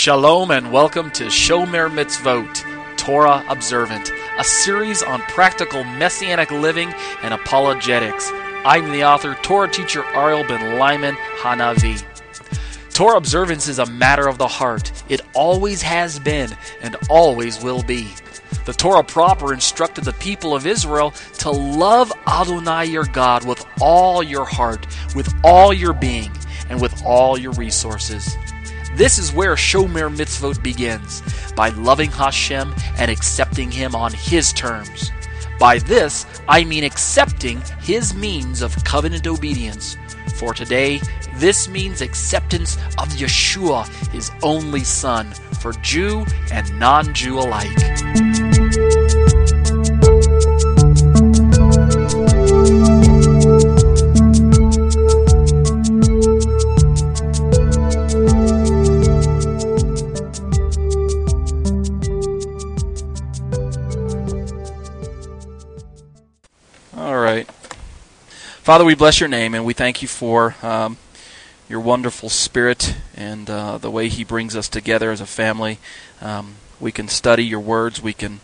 Shalom and welcome to Shomer Mitzvot, Torah Observant, a series on practical Messianic living and apologetics. I'm the author, Torah teacher Ariel ben Lyman Hanavi. Torah observance is a matter of the heart. It always has been and always will be. The Torah proper instructed the people of Israel to love Adonai your God with all your heart, with all your being, and with all your resources. This is where Shomer Mitzvot begins, by loving Hashem and accepting Him on His terms. By this, I mean accepting His means of covenant obedience. For today, this means acceptance of Yeshua, His only Son, for Jew and non-Jew alike. Father, we bless your name and we thank you for your wonderful Spirit and the way He brings us together as a family. We can study your words. We can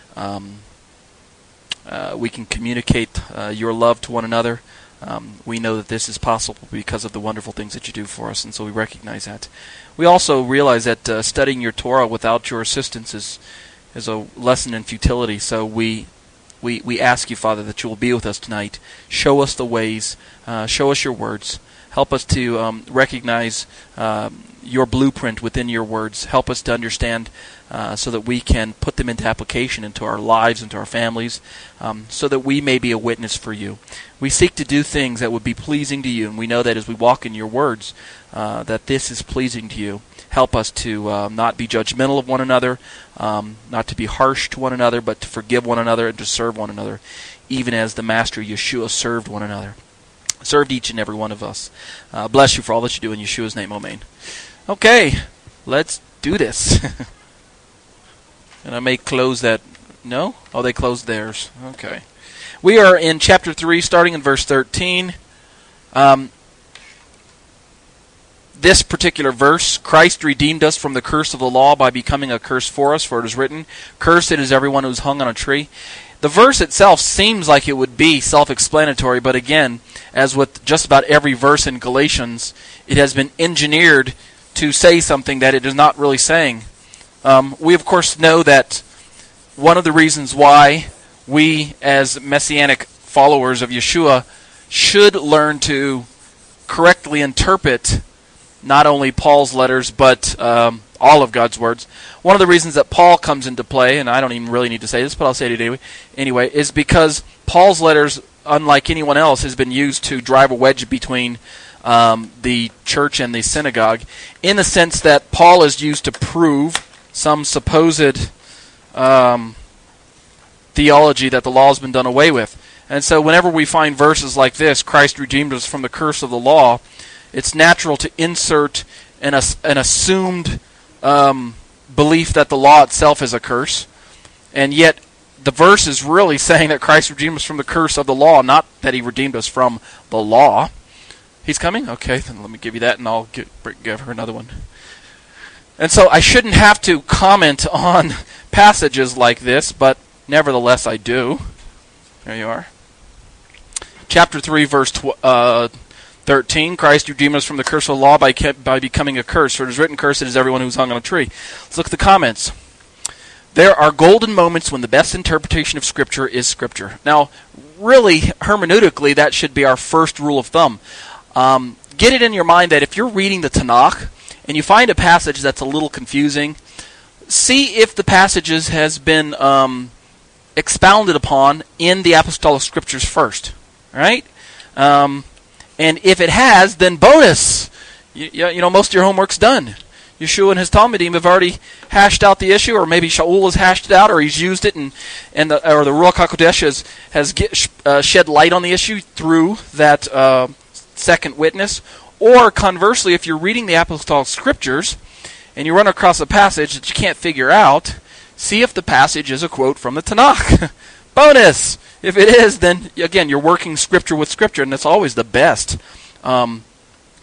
communicate your love to one another. We know that this is possible because of the wonderful things that you do for us, and so we recognize that. We also realize that studying your Torah without your assistance is a lesson in futility. So we ask you, Father, that you will be with us tonight. Show us the ways. Show us your words. Help us to recognize your blueprint within your words. Help us to understand so that we can put them into application into our lives, into our families, so that we may be a witness for you. We seek to do things that would be pleasing to you, and we know that as we walk in your words, that this is pleasing to you. Help us to not be judgmental of one another, not to be harsh to one another, but to forgive one another and to serve one another, even as the Master Yeshua served one another. Served each and every one of us. Bless you for all that you do in Yeshua's name, amen. Okay, let's do this. And I may close that. No? Oh, they closed theirs. Okay. We are in chapter 3, starting in verse 13. This particular verse, Christ redeemed us from the curse of the law by becoming a curse for us, for it is written, "Cursed is everyone who is hung on a tree." The verse itself seems like it would be self-explanatory, but again, as with just about every verse in Galatians, it has been engineered to say something that it is not really saying. We, of course, know that one of the reasons why we, as Messianic followers of Yeshua, should learn to correctly interpret not only Paul's letters, but all of God's words. One of the reasons that Paul comes into play, and I don't even really need to say this, but I'll say it anyway, is because Paul's letters, unlike anyone else, has been used to drive a wedge between the church and the synagogue, in the sense that Paul is used to prove some supposed theology that the law has been done away with. And so whenever we find verses like this, Christ redeemed us from the curse of the law, it's natural to insert an assumed belief that the law itself is a curse, and yet the verse is really saying that Christ redeemed us from the curse of the law, not that He redeemed us from the law. He's coming? Okay, then let me give you that, and I'll give her another one. And so I shouldn't have to comment on passages like this, but nevertheless I do. There you are. Chapter 3, verse 13, Christ redeemed us from the curse of the law by becoming a curse. For it is written, "Cursed is everyone who is hung on a tree." Let's look at the comments. There are golden moments when the best interpretation of Scripture is Scripture. Now, really, hermeneutically, that should be our first rule of thumb. Get it in your mind that if you're reading the Tanakh and you find a passage that's a little confusing, see if the passages has been expounded upon in the Apostolic Scriptures first. Right? And if it has, then bonus. You know, most of your homework's done. Yeshua and his Talmudim have already hashed out the issue, or maybe Shaul has hashed it out, or he's used it, or the Ruach HaKodesh has shed light on the issue through that second witness. Or conversely, if you're reading the Apostolic Scriptures and you run across a passage that you can't figure out, see if the passage is a quote from the Tanakh. Bonus! If it is, then again, you're working Scripture with Scripture, and that's always the best.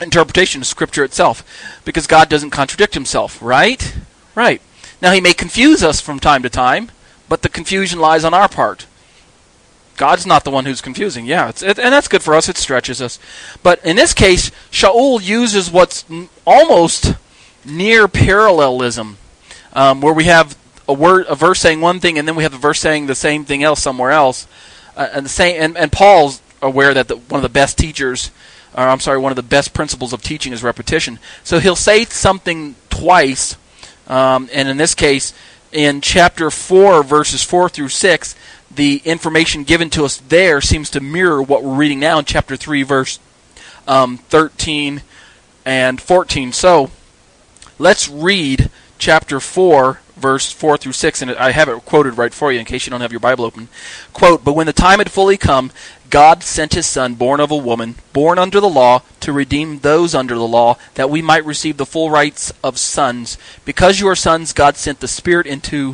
interpretation of Scripture itself, because God doesn't contradict himself, right? Right. Now, he may confuse us from time to time, but the confusion lies on our part. God's not the one who's confusing. Yeah, and that's good for us. It stretches us. But in this case, Shaul uses what's almost near parallelism, where we have a verse saying one thing, and then we have a verse saying the same thing else somewhere else. And Paul's aware that one of the best teachers, one of the best principles of teaching is repetition. So he'll say something twice, and in this case, in chapter 4, verses 4 through 6, the information given to us there seems to mirror what we're reading now in chapter 3, verse 13 and 14. So let's read chapter 4, verse 4 through 6, and I have it quoted right for you in case you don't have your Bible open. Quote, "But when the time had fully come, God sent his Son, born of a woman, born under the law, to redeem those under the law, that we might receive the full rights of sons. Because you are sons, God sent the Spirit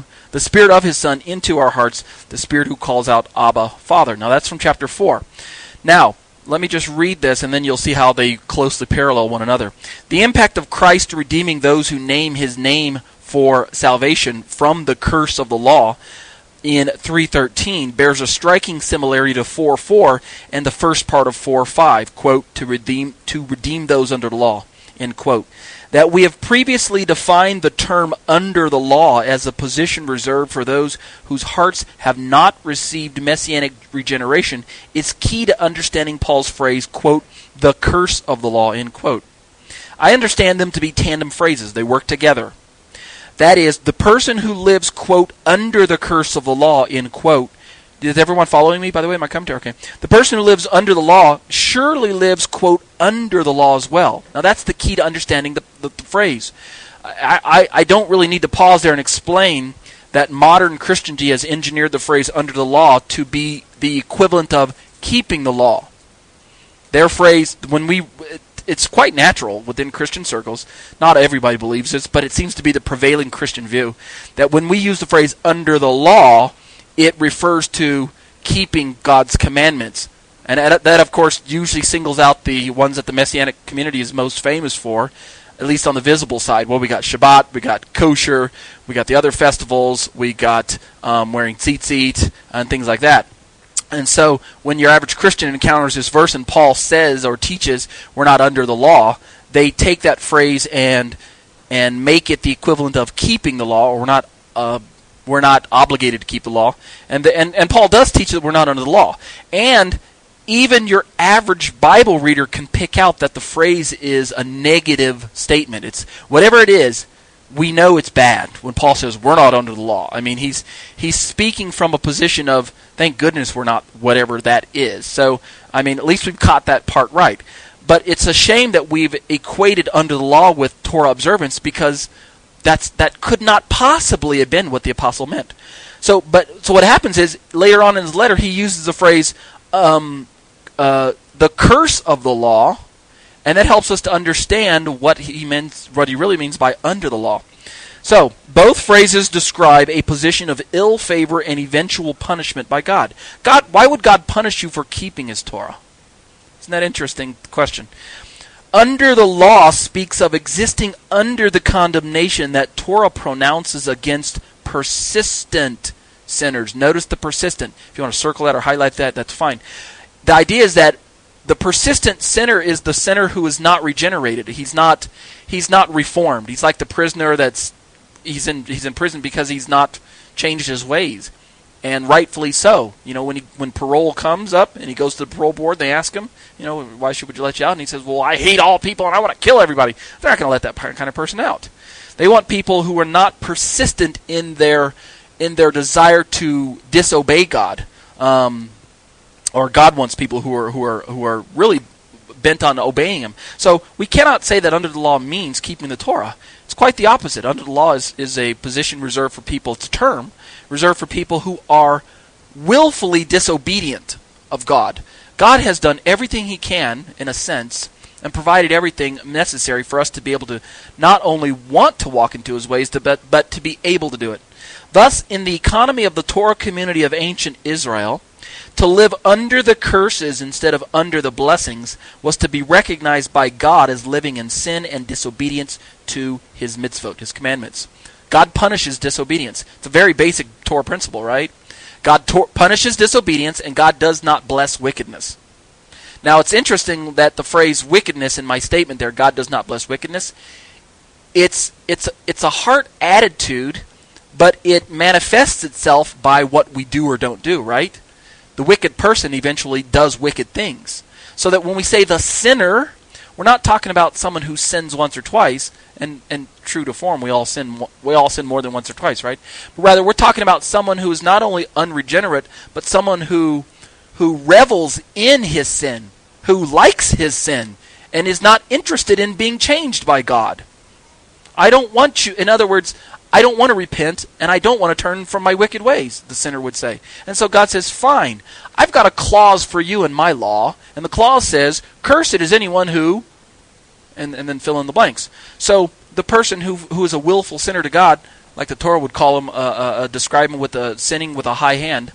of his Son into our hearts, the Spirit who calls out, Abba, Father." Now that's from chapter 4. Now, let me just read this, and then you'll see how they closely parallel one another. "The impact of Christ redeeming those who name his name for salvation from the curse of the law in 3:13 bears a striking similarity to 4:4 and the first part of 4:5, quote, to redeem those under the law, end quote. That we have previously defined the term under the law as a position reserved for those whose hearts have not received messianic regeneration is key to understanding Paul's phrase, quote, the curse of the law, end quote. I understand them to be tandem phrases. They work together. That is, the person who lives, quote, under the curse of the law, end quote. Is everyone following me, by the way, my commentary? Okay. The person who lives under the law surely lives, quote, under the law as well. Now that's the key to understanding the phrase. I don't really need to pause there and explain that modern Christianity has engineered the phrase under the law to be the equivalent of keeping the law. Their phrase, it's quite natural within Christian circles. Not everybody believes this, but it seems to be the prevailing Christian view that when we use the phrase under the law, it refers to keeping God's commandments. And that, of course, usually singles out the ones that the Messianic community is most famous for, at least on the visible side. Well, we got Shabbat, we got kosher, we got the other festivals, we got wearing tzitzit, and things like that. And so when your average Christian encounters this verse and Paul says or teaches we're not under the law, they take that phrase and make it the equivalent of keeping the law, or we're not obligated to keep the law. And Paul does teach that we're not under the law. And even your average Bible reader can pick out that the phrase is a negative statement. It's whatever it is, we know it's bad when Paul says we're not under the law. I mean, he's speaking from a position of, thank goodness we're not whatever that is. So, I mean, at least we've caught that part right. But it's a shame that we've equated under the law with Torah observance, because that could not possibly have been what the apostle meant. So what happens is, later on in his letter, he uses the phrase, the curse of the law, and that helps us to understand what he really means by under the law. So, both phrases describe a position of ill favor and eventual punishment by God. Why would God punish you for keeping his Torah? Isn't that an interesting question? Under the law speaks of existing under the condemnation that Torah pronounces against persistent sinners. Notice the persistent. If you want to circle that or highlight that, that's fine. The idea is that the persistent sinner is the sinner who is not regenerated. He's not reformed. He's like the prisoner he's in prison because he's not changed his ways, and rightfully so. You know, when parole comes up and he goes to the parole board, they ask him, why would you let you out? And he says, well, I hate all people and I want to kill everybody. They're not going to let that kind of person out. They want people who are not persistent in their desire to disobey God. Or God wants people who are really bent on obeying him. So we cannot say that under the law means keeping the Torah. It's quite the opposite. Under the law is a position reserved for people, it's a term reserved for people who are willfully disobedient of God. God has done everything he can, in a sense, and provided everything necessary for us to be able to not only want to walk into his ways, but to be able to do it. Thus, in the economy of the Torah community of ancient Israel, To live under the curses instead of under the blessings was to be recognized by God as living in sin and disobedience to his mitzvot, his commandments. God punishes disobedience. It's a very basic Torah principle, right? God punishes disobedience, and God does not bless wickedness. Now, it's interesting that the phrase wickedness in my statement there, God does not bless wickedness, it's a heart attitude, but it manifests itself by what we do or don't do, right? The wicked person eventually does wicked things. So that when we say the sinner, we're not talking about someone who sins once or twice, and true to form, we all sin more than once or twice, right? But rather, we're talking about someone who is not only unregenerate, but someone who revels in his sin, who likes his sin, and is not interested in being changed by God. I don't want you, in other words, I don't want to repent, and I don't want to turn from my wicked ways, the sinner would say. And so God says, fine, I've got a clause for you in my law, and the clause says, cursed is anyone who, and then fill in the blanks. So the person who is a willful sinner to God, like the Torah would call him, describe him with sinning with a high hand,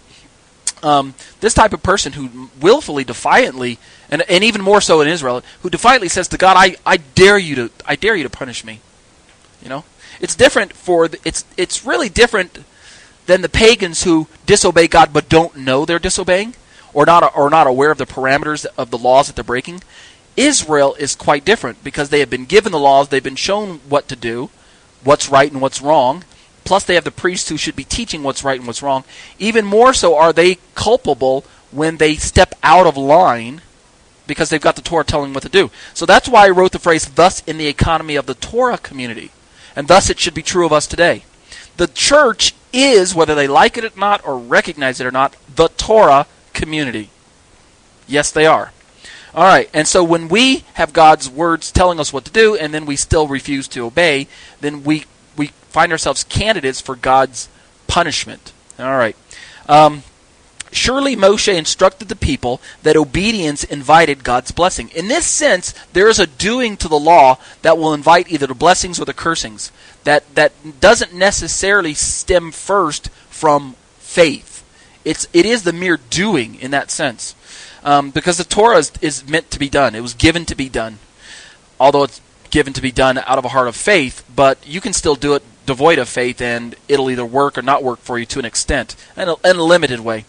this type of person who willfully, defiantly, and even more so in Israel, who defiantly says to God, I dare you to punish me. You know, it's different it's really different than the pagans who disobey God but don't know they're disobeying, or not aware of the parameters of the laws that they're breaking. Israel is quite different because they have been given the laws, they've been shown what to do, what's right and what's wrong. Plus they have the priests who should be teaching what's right and what's wrong. Even more so are they culpable when they step out of line because they've got the Torah telling them what to do. So that's why I wrote the phrase, thus in the economy of the Torah community. And thus it should be true of us today. The church is, whether they like it or not, or recognize it or not, the Torah community. Yes, they are. All right, and so when we have God's words telling us what to do, and then we still refuse to obey, then we find ourselves candidates for God's punishment. All right. Surely Moshe instructed the people that obedience invited God's blessing. In this sense, there is a doing to the law that will invite either the blessings or the cursings. That doesn't necessarily stem first from faith. It is the mere doing in that sense. Because the Torah is meant to be done. It was given to be done. Although it's given to be done out of a heart of faith, but you can still do it devoid of faith, and it'll either work or not work for you to an extent, in a limited way.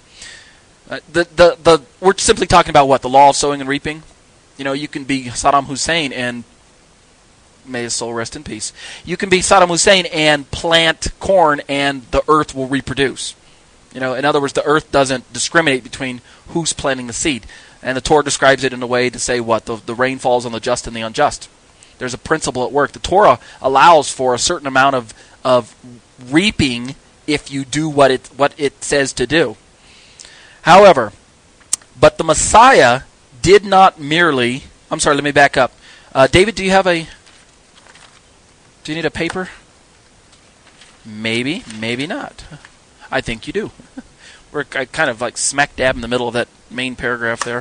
We're simply talking about what? The law of sowing and reaping? You know, you can be Saddam Hussein and, may his soul rest in peace, you can be Saddam Hussein and plant corn and the earth will reproduce. You know, in other words, the earth doesn't discriminate between who's planting the seed. And the Torah describes it in a way to say what? The rain falls on the just and the unjust. There's a principle at work. The Torah allows for a certain amount of reaping if you do what it says to do. However, but the Messiah did not merely... I'm sorry, let me back up. David, do you need a paper? Maybe, maybe not. I think you do. We're kind of like smack dab in the middle of that main paragraph there.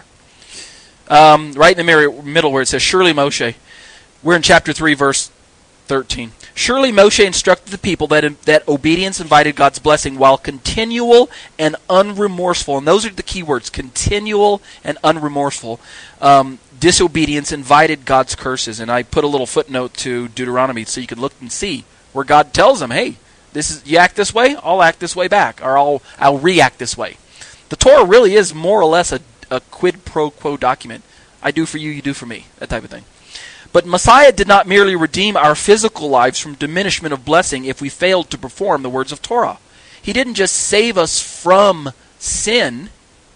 Right in the middle where it says, surely Moshe. We're in chapter 3, verse 13. Surely Moshe instructed the people that obedience invited God's blessing while continual and unremorseful. And those are the key words, continual and unremorseful. Disobedience invited God's curses. And I put a little footnote to Deuteronomy so you can look and see where God tells them, hey, you act this way, I'll act this way back, or I'll react this way. The Torah really is more or less a quid pro quo document. I do for you, you do for me, that type of thing. But Messiah did not merely redeem our physical lives from diminishment of blessing if we failed to perform the words of Torah. He didn't just save us from sin.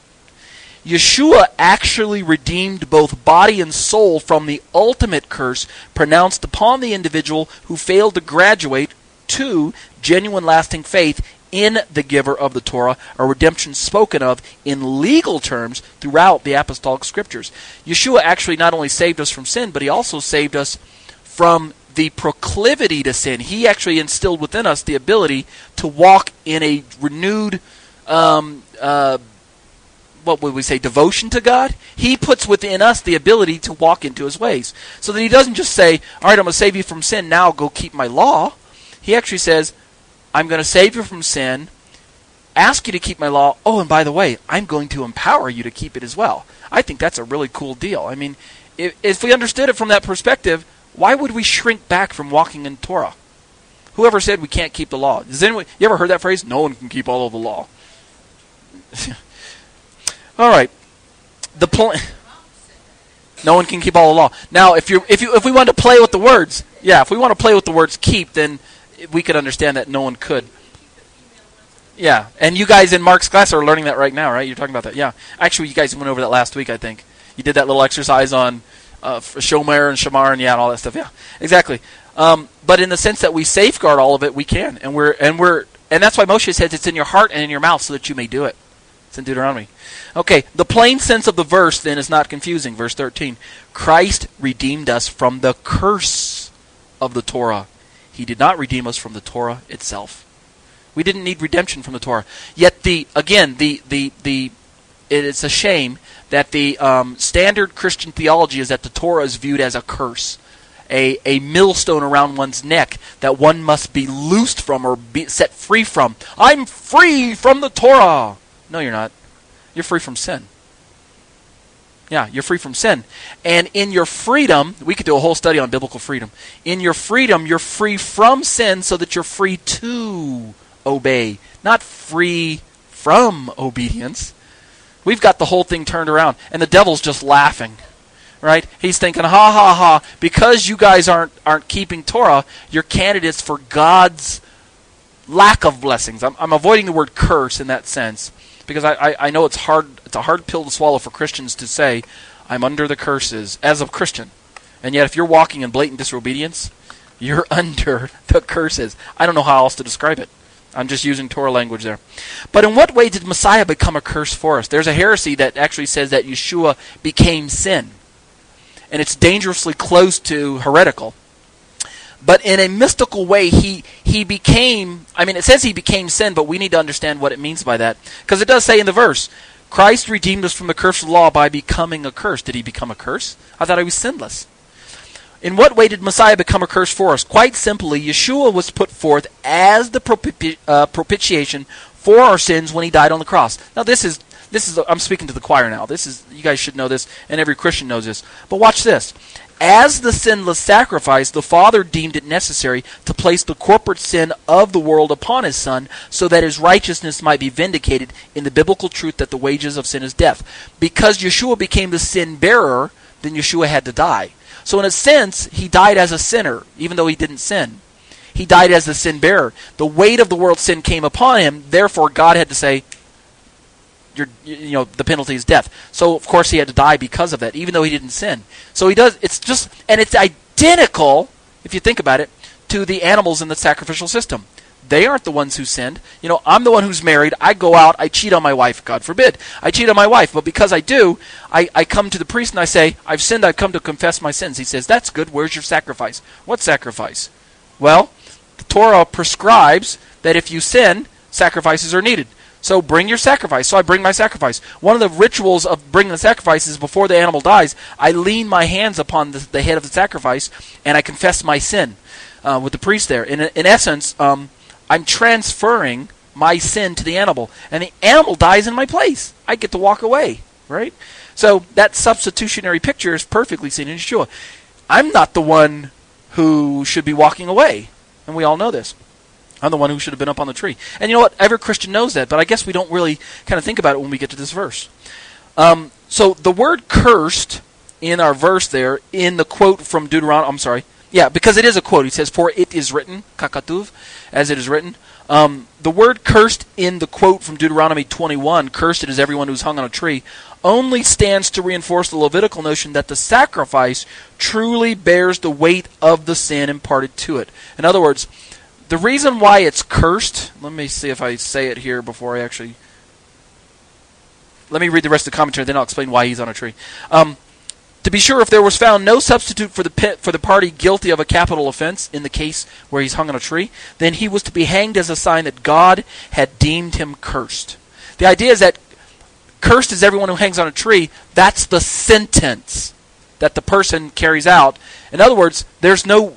Yeshua actually redeemed both body and soul from the ultimate curse pronounced upon the individual who failed to graduate to genuine lasting faith in the giver of the Torah, a redemption spoken of in legal terms throughout the apostolic scriptures. Yeshua actually not only saved us from sin, but he also saved us from the proclivity to sin. He actually instilled within us the ability to walk in a renewed, what would we say, devotion to God. He puts within us the ability to walk into his ways. So that he doesn't just say, all right, I'm going to save you from sin, now go keep my law. He actually says, I'm going to save you from sin ask you to keep my law. Oh, and by the way, I'm going to empower you to keep it as well. I think that's a really cool deal. I mean, if we understood it from that perspective, why would we shrink back from walking in Torah? Whoever said we can't keep the law? You ever heard that phrase? No one can keep all of the law. All right. No one can keep all the law. Now, if we want to play with the words, if we want to play with the words keep, then we could understand that no one could. Yeah, and you guys in Mark's class are learning that right now, right? You're talking about that. Yeah. Actually, you guys went over that last week, I think. You did that little exercise on Shomer and Shamar and all that stuff. Yeah, exactly. But in the sense that we safeguard all of it, we can. And that's why Moshe says it's in your heart and in your mouth so that you may do it. It's in Deuteronomy. Okay, the plain sense of the verse then is not confusing. Verse 13. Christ redeemed us from the curse of the Torah. He did not redeem us from the Torah itself. We didn't need redemption from the Torah. Yet it's a shame that the standard Christian theology is that the Torah is viewed as a curse, a millstone around one's neck that one must be loosed from or be set free from. I'm free from the Torah. No, you're not. You're free from sin. Yeah, you're free from sin. And in your freedom, we could do a whole study on biblical freedom. In your freedom, you're free from sin so that you're free to obey, not free from obedience. We've got the whole thing turned around, and the devil's just laughing, right? He's thinking, ha ha ha, because you guys aren't keeping Torah, you're candidates for God's lack of blessings. I'm avoiding the word curse in that sense, because I know it's a hard pill to swallow for Christians to say, I'm under the curses as a Christian. And yet if you're walking in blatant disobedience, you're under the curses. I don't know how else to describe it. I'm just using Torah language there. But in what way did Messiah become a curse for us? There's a heresy that actually says that Yeshua became sin. And it's dangerously close to heretical. But in a mystical way, he became, it says he became sin, but we need to understand what it means by that. Because it does say in the verse, Christ redeemed us from the curse of the law by becoming a curse. Did he become a curse? I thought he was sinless. In what way did Messiah become a curse for us? Quite simply, Yeshua was put forth as the propitiation for our sins when he died on the cross. Now this is I'm speaking to the choir now. You guys should know this, and every Christian knows this. But watch this. As the sinless sacrifice, the Father deemed it necessary to place the corporate sin of the world upon his Son so that his righteousness might be vindicated in the biblical truth that the wages of sin is death. Because Yeshua became the sin bearer, then Yeshua had to die. So in a sense, he died as a sinner, even though he didn't sin. He died as the sin bearer. The weight of the world's sin came upon him, therefore God had to say, the penalty is death. So of course he had to die because of that, even though he didn't sin. So he does. It's identical, if you think about it, to the animals in the sacrificial system. They aren't the ones who sinned. I'm the one who's married. I go out. I cheat on my wife. God forbid. I cheat on my wife. But because I do, I come to the priest and I say, I've sinned. I've come to confess my sins. He says, that's good. Where's your sacrifice? What sacrifice? Well, the Torah prescribes that if you sin, sacrifices are needed. So bring your sacrifice. So I bring my sacrifice. One of the rituals of bringing the sacrifice is before the animal dies, I lean my hands upon the head of the sacrifice and I confess my sin with the priest there. In essence, I'm transferring my sin to the animal, and the animal dies in my place. I get to walk away, right? So that substitutionary picture is perfectly seen in Yeshua. I'm not the one who should be walking away, and we all know this. I'm the one who should have been up on the tree. And you know what? Every Christian knows that, but I guess we don't really kind of think about it when we get to this verse. So the word cursed in our verse there, in the quote from Deuteronomy, because it is a quote. He says, for it is written, kakatuv, as it is written. The word cursed in the quote from Deuteronomy 21, cursed is everyone who's hung on a tree, only stands to reinforce the Levitical notion that the sacrifice truly bears the weight of the sin imparted to it. In other words, the reason why it's cursed, let me see if I say it here before I actually... Let me read the rest of the commentary, then I'll explain why he's on a tree. To be sure, if there was found no substitute for the party guilty of a capital offense, in the case where he's hung on a tree, then he was to be hanged as a sign that God had deemed him cursed. The idea is that cursed is everyone who hangs on a tree. That's the sentence that the person carries out. In other words, there's no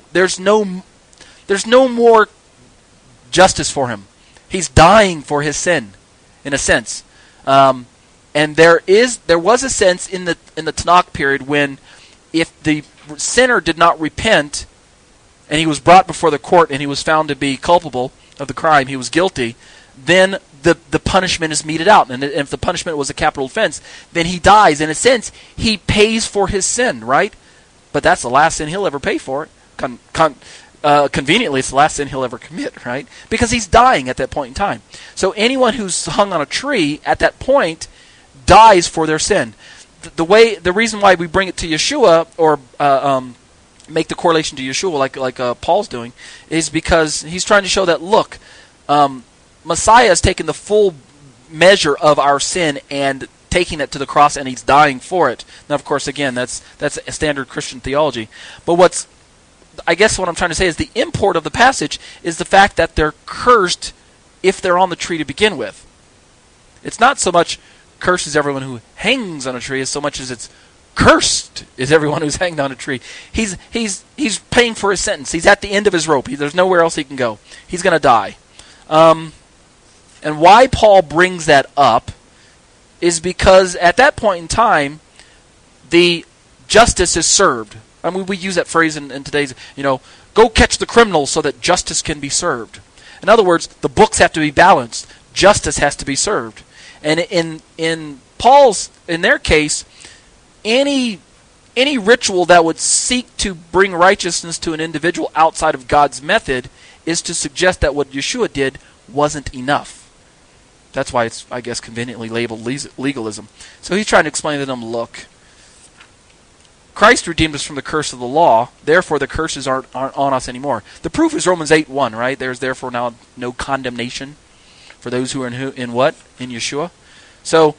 more justice for him. He's dying for his sin. in a sense. And there was a sense in the Tanakh period when, if the sinner did not repent, and he was brought before the court and he was found to be culpable of the crime, he was guilty, then the punishment is meted out. And if the punishment was a capital offense, then he dies. In a sense, he pays for his sin, right? But that's the last sin he'll ever pay for. Conveniently, it's the last sin he'll ever commit, right? Because he's dying at that point in time. So anyone who's hung on a tree at that point dies for their sin. The reason why we bring it to Yeshua, or make the correlation to Yeshua like Paul's doing, is because he's trying to show that, look, Messiah has taken the full measure of our sin and taking it to the cross, and he's dying for it. Now, of course, again, that's a standard Christian theology. But I guess what I'm trying to say is the import of the passage is the fact that they're cursed if they're on the tree to begin with. It's not so much cursed is everyone who hangs on a tree as so much as it's cursed is everyone who's hanged on a tree. He's paying for his sentence. He's at the end of his rope. There's nowhere else he can go. He's going to die. And why Paul brings that up is because at that point in time, the justice is served. I mean, we use that phrase in today's, go catch the criminals so that justice can be served. In other words, the books have to be balanced. Justice has to be served. And in their case, any ritual that would seek to bring righteousness to an individual outside of God's method is to suggest that what Yeshua did wasn't enough. That's why it's, I guess, conveniently labeled legalism. So he's trying to explain to them, look, Christ redeemed us from the curse of the law, therefore the curses aren't on us anymore. The proof is Romans 8:1, right? There's therefore now no condemnation for those who are in what? In Yeshua. So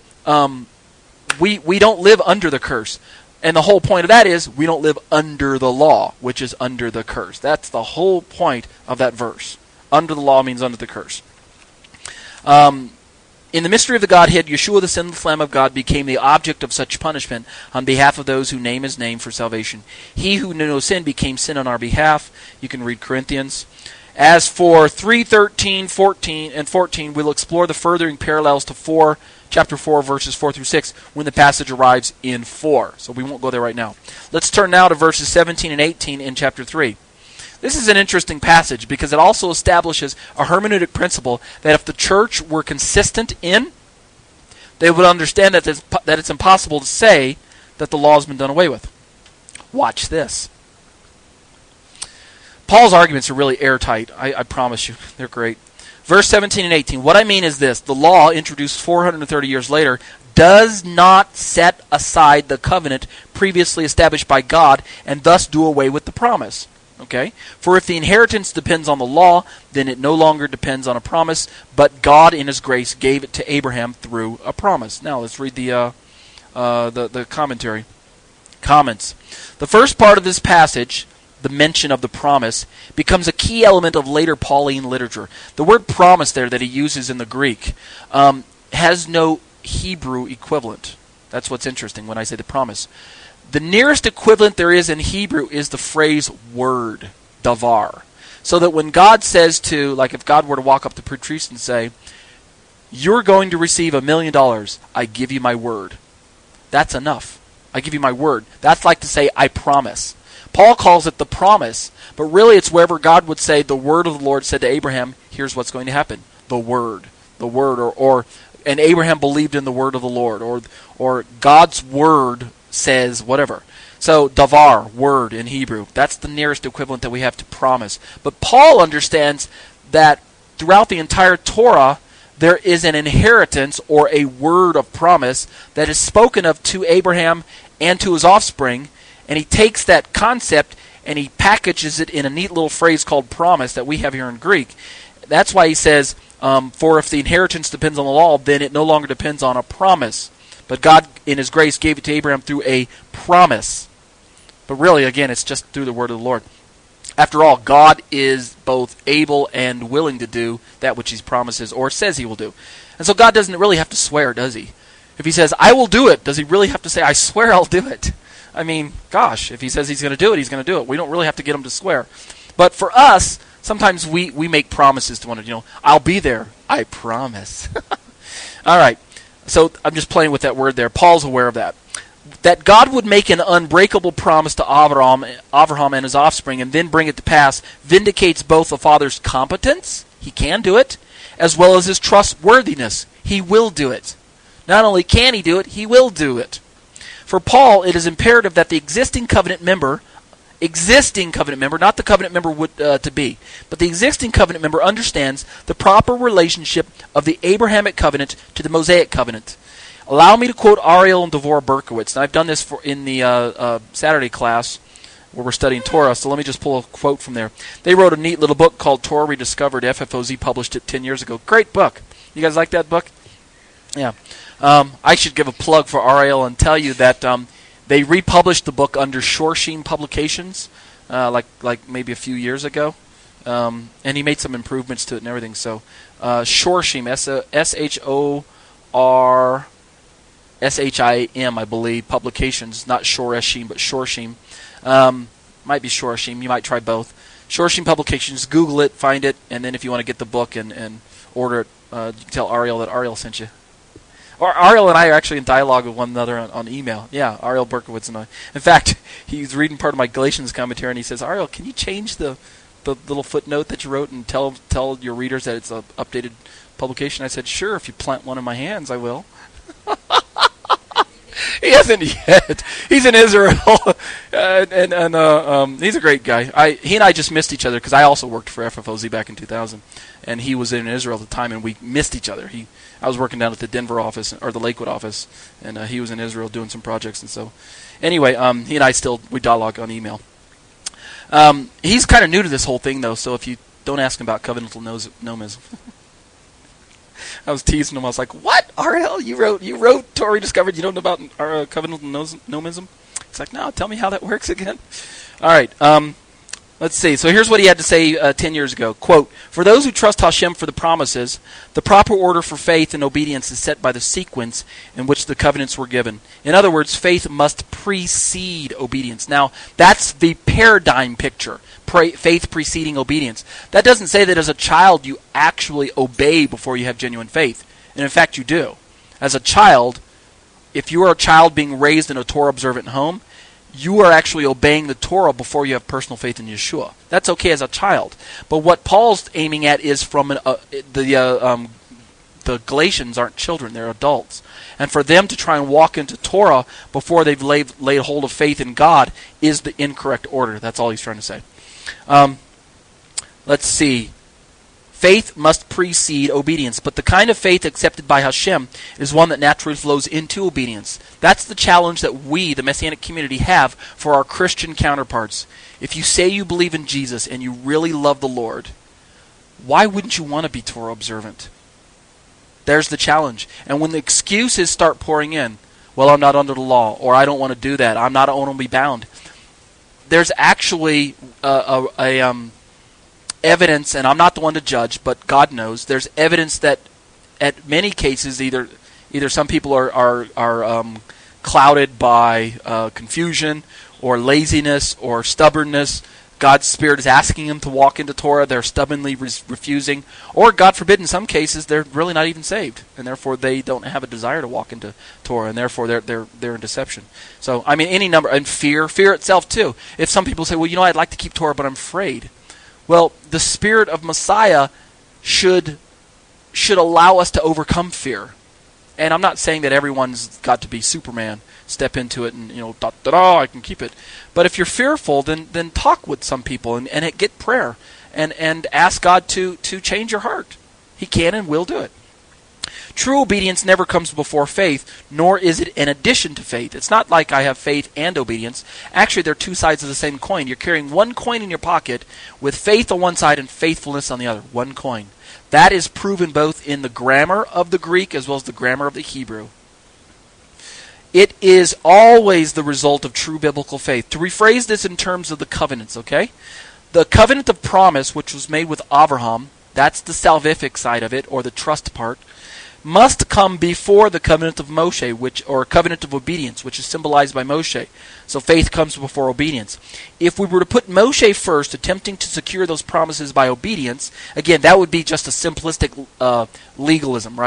we don't live under the curse. And the whole point of that is we don't live under the law, which is under the curse. That's the whole point of that verse. Under the law means under the curse. In the mystery of the Godhead, Yeshua, the sinless Lamb of God, became the object of such punishment on behalf of those who name his name for salvation. He who knew no sin became sin on our behalf. You can read Corinthians. As for 3:13, 14, we'll explore the furthering parallels to chapter 4, verses 4 through 6, when the passage arrives in 4. So we won't go there right now. Let's turn now to verses 17 and 18 in chapter 3. This is an interesting passage because it also establishes a hermeneutic principle that if the church were consistent in, they would understand that it's impossible to say that the law has been done away with. Watch this. Paul's arguments are really airtight. I promise you. They're great. Verse 17 and 18. What I mean is this. The law, introduced 430 years later, does not set aside the covenant previously established by God and thus do away with the promise. Okay? For if the inheritance depends on the law, then it no longer depends on a promise, but God in his grace gave it to Abraham through a promise. Now let's read the commentary. Comments. The first part of this passage, the mention of the promise, becomes a key element of later Pauline literature. The word promise there that he uses in the Greek has no Hebrew equivalent. That's what's interesting when I say the promise. The nearest equivalent there is in Hebrew is the phrase word, davar. So that when God says to, like if God were to walk up to Patrice and say, you're going to receive $1 million, I give you my word. That's enough. I give you my word. That's like to say, I promise. Paul calls it the promise, but really it's wherever God would say, the word of the Lord said to Abraham, here's what's going to happen. The word, and Abraham believed in the word of the Lord, or God's word says whatever. So davar, word in Hebrew, that's the nearest equivalent that we have to promise. But Paul understands that throughout the entire Torah, there is an inheritance or a word of promise that is spoken of to Abraham and to his offspring, and he takes that concept and he packages it in a neat little phrase called promise that we have here in Greek. That's why he says, for if the inheritance depends on the law, then it no longer depends on a promise. But God, in his grace, gave it to Abraham through a promise. But really, again, it's just through the word of the Lord. After all, God is both able and willing to do that which he promises or says he will do. And so God doesn't really have to swear, does he? If he says, I will do it, does he really have to say, I swear I'll do it? I mean, gosh, if he says he's going to do it, he's going to do it. We don't really have to get him to swear. But for us, sometimes we make promises to one another. I'll be there. I promise. All right. So I'm just playing with that word there. Paul's aware of that. That God would make an unbreakable promise to Abraham and his offspring and then bring it to pass vindicates both the Father's competence, he can do it, as well as his trustworthiness. He will do it. Not only can he do it, he will do it. For Paul, it is imperative that the existing covenant member, not the covenant member to be, but the existing covenant member understands the proper relationship of the Abrahamic covenant to the Mosaic covenant. Allow me to quote Ariel and Devorah Berkowitz. And I've done this in the Saturday class where we're studying Torah, so let me just pull a quote from there. They wrote a neat little book called Torah Rediscovered. FFOZ published it 10 years ago. Great book. You guys like that book? Yeah. I should give a plug for Ariel and tell you that they republished the book under Shorshim Publications like maybe a few years ago. And he made some improvements to it and everything. So Shorshim, S-H-O-R-S-H-I-M, I believe, Publications, not Shoreshim, but Shorshim. Might be Shoreshim. You might try both. Shorshim Publications. Google it, find it, and then if you want to get the book and order it, you can tell Ariel that Ariel sent you. Or Ariel and I are actually in dialogue with one another on email. Yeah, Ariel Berkowitz and I. In fact, he's reading part of my Galatians commentary, and he says, Ariel, can you change the little footnote that you wrote and tell your readers that it's an updated publication? I said, sure, if you plant one in my hands, I will. He hasn't yet. He's in Israel, and he's a great guy. He and I just missed each other because I also worked for FFOZ back in 2000, and he was in Israel at the time, and we missed each other. I was working down at the Denver office or the Lakewood office, and he was in Israel doing some projects, and so anyway, he and I we dialogue on email. He's kind of new to this whole thing though, so if you don't ask him about covenantal nomism. I was teasing him. I was like, "What, Ariel? You wrote Torah Rediscovered. You don't know about covenantal nomism?" It's like, "No, tell me how that works again." All right. Let's see. So here's what he had to say 10 years ago. Quote, "For those who trust Hashem for the promises, the proper order for faith and obedience is set by the sequence in which the covenants were given. In other words, faith must precede obedience." Now, that's the paradigm picture. Faith preceding obedience. That doesn't say that as a child you actually obey before you have genuine faith. And in fact, you do. As a child, if you are a child being raised in a Torah-observant home, you are actually obeying the Torah before you have personal faith in Yeshua. That's okay as a child. But what Paul's aiming at is from the Galatians aren't children, they're adults. And for them to try and walk into Torah before they've laid hold of faith in God is the incorrect order. That's all he's trying to say. Let's see. Faith must precede obedience, but the kind of faith accepted by Hashem is one that naturally flows into obedience. That's the challenge that we, the Messianic community, have for our Christian counterparts. If you say you believe in Jesus and you really love the Lord, why wouldn't you want to be Torah observant? There's the challenge. And when the excuses start pouring in, well, I'm not under the law, or I don't want to do that, I want to be bound. There's actually evidence, and I'm not the one to judge, but God knows, there's evidence that at many cases either some people are clouded by confusion or laziness or stubbornness. God's Spirit is asking them to walk into Torah. They're stubbornly refusing. Or, God forbid, in some cases, they're really not even saved. And therefore, they don't have a desire to walk into Torah. And therefore, they're in deception. So, I mean, any number. And fear itself, too. If some people say, well, I'd like to keep Torah, but I'm afraid. Well, the Spirit of Messiah should allow us to overcome fear. And I'm not saying that everyone's got to be Superman, step into it and, I can keep it. But if you're fearful, then talk with some people and get prayer and ask God to change your heart. He can and will do it. True obedience never comes before faith, nor is it in addition to faith. It's not like I have faith and obedience. Actually, they're two sides of the same coin. You're carrying one coin in your pocket with faith on one side and faithfulness on the other. One coin. That is proven both in the grammar of the Greek as well as the grammar of the Hebrew. It is always the result of true biblical faith. To rephrase this in terms of the covenants, okay? The covenant of promise, which was made with Abraham, that's the salvific side of it, or the trust part, must come before the covenant of Moshe, or covenant of obedience, which is symbolized by Moshe. So faith comes before obedience. If we were to put Moshe first, attempting to secure those promises by obedience, again, that would be just a simplistic legalism, right?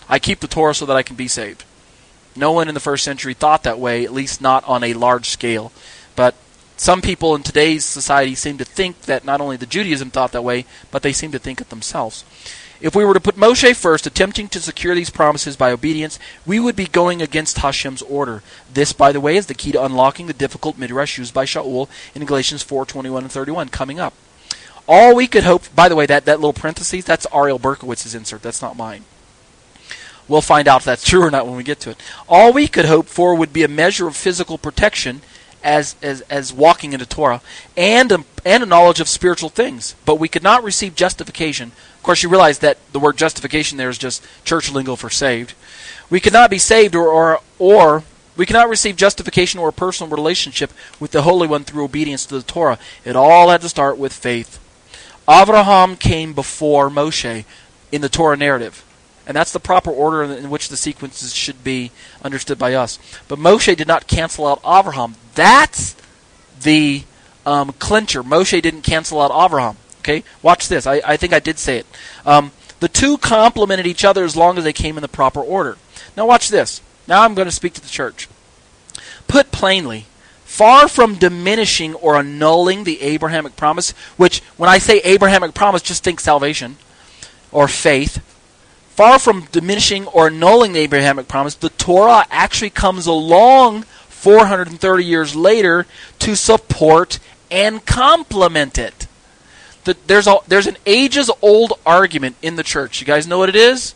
I keep the Torah so that I can be saved. No one in the first century thought that way, at least not on a large scale. But some people in today's society seem to think that not only the Judaism thought that way, but they seem to think it themselves. If we were to put Moshe first, attempting to secure these promises by obedience, we would be going against Hashem's order. This, by the way, is the key to unlocking the difficult midrash used by Shaul in Galatians 4:21 and 31, coming up. All we could hope, by the way, that little parentheses, that's Ariel Berkowitz's insert, that's not mine. We'll find out if that's true or not when we get to it. All we could hope for would be a measure of physical protection as walking into Torah and a knowledge of spiritual things. But we could not receive justification. Of course, you realize that the word justification there is just church lingo for saved. We could not be saved or we cannot receive justification or a personal relationship with the Holy One through obedience to the Torah. It all had to start with faith. Avraham came before Moshe in the Torah narrative. And that's the proper order in which the sequences should be understood by us. But Moshe did not cancel out Avraham. That's the clincher. Moshe didn't cancel out Avraham. Okay, watch this. I think I did say it. The two complemented each other as long as they came in the proper order. Now watch this. Now I'm going to speak to the church. Put plainly, far from diminishing or annulling the Abrahamic promise, which when I say Abrahamic promise, just think salvation or faith. Far from diminishing or annulling the Abrahamic promise, the Torah actually comes along 430 years later to support and complement it. There's an ages-old argument in the church. You guys know what it is?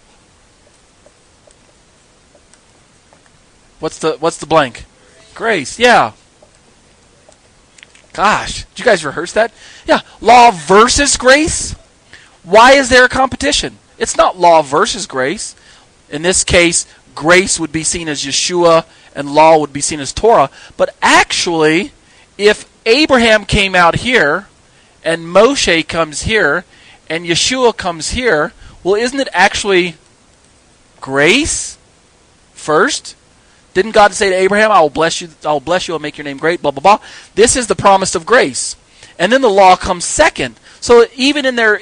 What's the blank? Grace, yeah. Gosh, did you guys rehearse that? Yeah, law versus grace? Why is there a competition? It's not law versus grace. In this case, grace would be seen as Yeshua and law would be seen as Torah. But actually, if Abraham came out here and Moshe comes here and Yeshua comes here, well, isn't it actually grace first? Didn't God say to Abraham, I will bless you, I'll make your name great, blah, blah, blah. This is the promise of grace. And then the law comes second. So even in their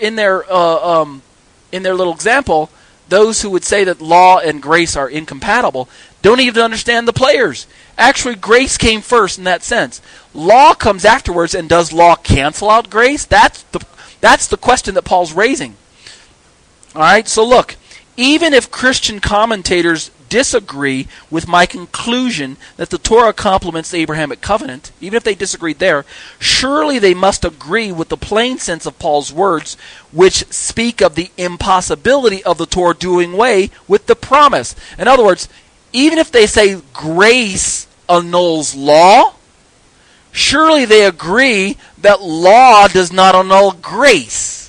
little example, those who would say that law and grace are incompatible don't even understand the players. Actually, grace came first in that sense. Law comes afterwards, and does law cancel out grace? That's the question that Paul's raising. All right, so look, even if Christian commentators disagree with my conclusion that the Torah complements the Abrahamic covenant, even if they disagreed there, surely they must agree with the plain sense of Paul's words, which speak of the impossibility of the Torah doing away with the promise. In other words, even if they say grace annuls law, surely they agree that law does not annul grace.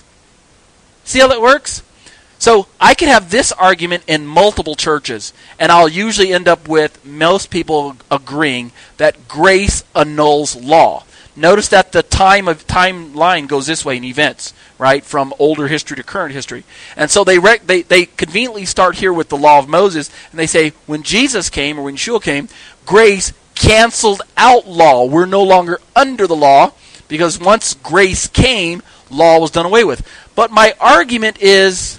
See how that works? So I can have this argument in multiple churches, and I'll usually end up with most people agreeing that grace annuls law. Notice that the timeline goes this way in events, right, from older history to current history. And so they conveniently start here with the law of Moses, and they say when Jesus came, or when Yeshua came, grace canceled out law. We're no longer under the law, because once grace came, law was done away with. But my argument is,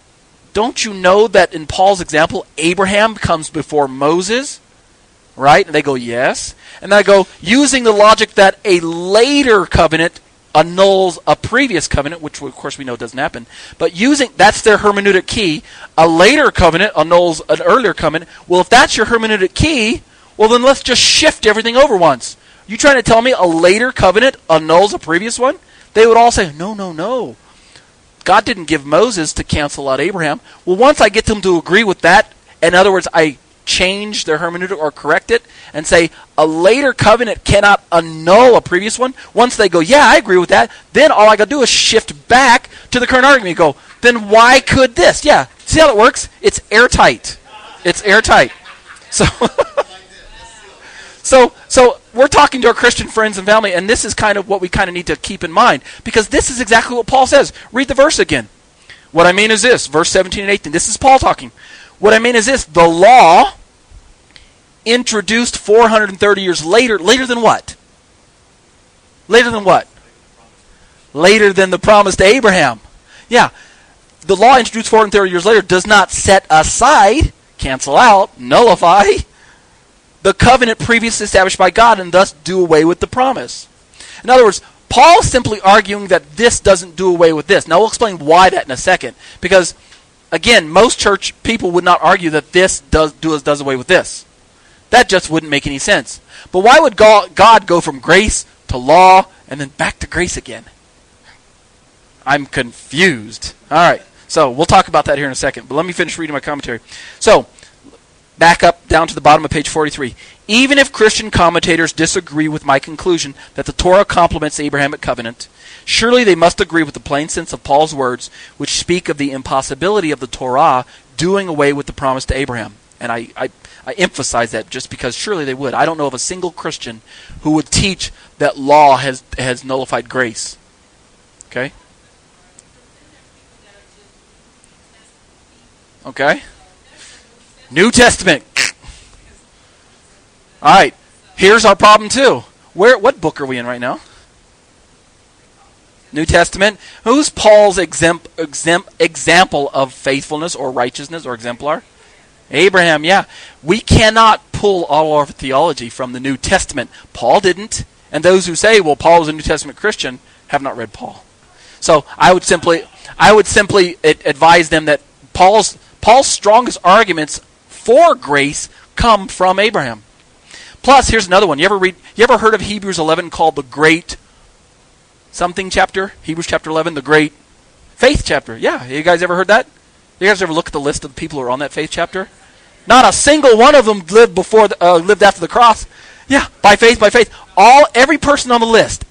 don't you know that in Paul's example, Abraham comes before Moses? Right? And they go, yes. And I go, using the logic that a later covenant annuls a previous covenant, which of course we know doesn't happen, but that's their hermeneutic key, a later covenant annuls an earlier covenant. Well, if that's your hermeneutic key, well then let's just shift everything over once. You trying to tell me a later covenant annuls a previous one? They would all say, no. God didn't give Moses to cancel out Abraham. Well, once I get them to agree with that, in other words, I change their hermeneutic or correct it and say a later covenant cannot annul a previous one. Once they go, yeah, I agree with that, then all I got to do is shift back to the current argument and go, then why could this? Yeah, see how it works? It's airtight. It's airtight. So we're talking to our Christian friends and family, and this is kind of what we kind of need to keep in mind, because this is exactly what Paul says. Read the verse again. What I mean is this, verse 17 and 18. This is Paul talking. What I mean is this, the law introduced 430 years later than what? Later than what? Later than the promise to Abraham. Yeah. the law introduced 430 years later does not set aside, cancel out, nullify the covenant previously established by God and thus do away with the promise. In other words, Paul's simply arguing that this doesn't do away with this. Now we'll explain why that in a second. Because, again, most church people would not argue that this does away with this. That just wouldn't make any sense. But why would God go from grace to law and then back to grace again? I'm confused. All right. So we'll talk about that here in a second. But let me finish reading my commentary. So, back up down to the bottom of page 43. Even if Christian commentators disagree with my conclusion that the Torah complements the Abrahamic covenant, surely they must agree with the plain sense of Paul's words, which speak of the impossibility of the Torah doing away with the promise to Abraham. And I emphasize that just because surely they would. I don't know of a single Christian who would teach that law has nullified grace. Okay? Okay? New Testament. All right. Here's our problem too. What book are we in right now? New Testament. Who's Paul's example of faithfulness or righteousness or exemplar? Abraham, yeah. We cannot pull all our theology from the New Testament. Paul didn't. And those who say, well, Paul was a New Testament Christian, have not read Paul. So I would simply advise them that Paul's strongest arguments for grace come from Abraham. Plus, here's another one. You ever heard of Hebrews 11 called the Great something chapter? Hebrews chapter 11, the Great Faith chapter. Yeah, you guys ever heard that? You guys ever look at the list of the people who are on that faith chapter? Not a single one of them lived after the cross. Yeah, by faith. Every person on the list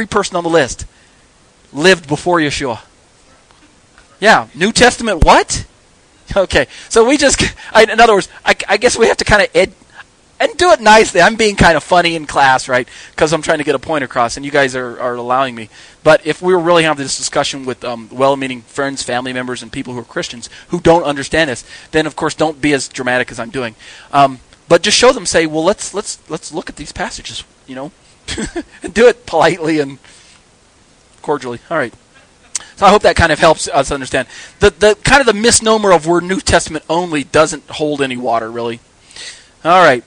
lived before Yeshua. Yeah, New Testament what? Okay, so in other words, I guess we have to kind of and do it nicely. I'm being kind of funny in class, right? Because I'm trying to get a point across, and you guys are allowing me. But if we were really having this discussion with well-meaning friends, family members, and people who are Christians who don't understand this, then of course don't be as dramatic as I'm doing. But just show them, say, well, let's look at these passages, and do it politely and cordially. All right. So I hope that kind of helps us understand. The kind of the misnomer of we're New Testament only doesn't hold any water, really. All right.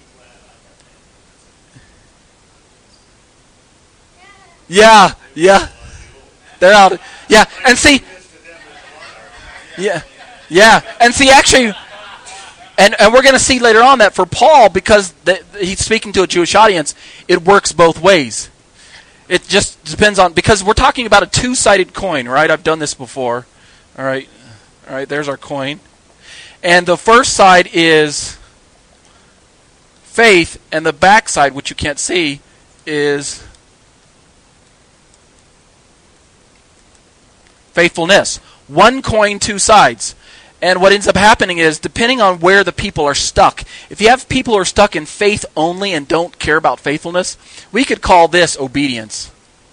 Yeah. They're out. Yeah, and see. Yeah. And see, actually, and we're going to see later on that for Paul, because he's speaking to a Jewish audience, it works both ways. It just depends on, because we're talking about a two-sided coin, right? I've done this before. All right, there's our coin. And the first side is faith, and the back side, which you can't see, is faithfulness. One coin, two sides. And what ends up happening is, depending on where the people are stuck, if you have people who are stuck in faith only and don't care about faithfulness, we could call this obedience.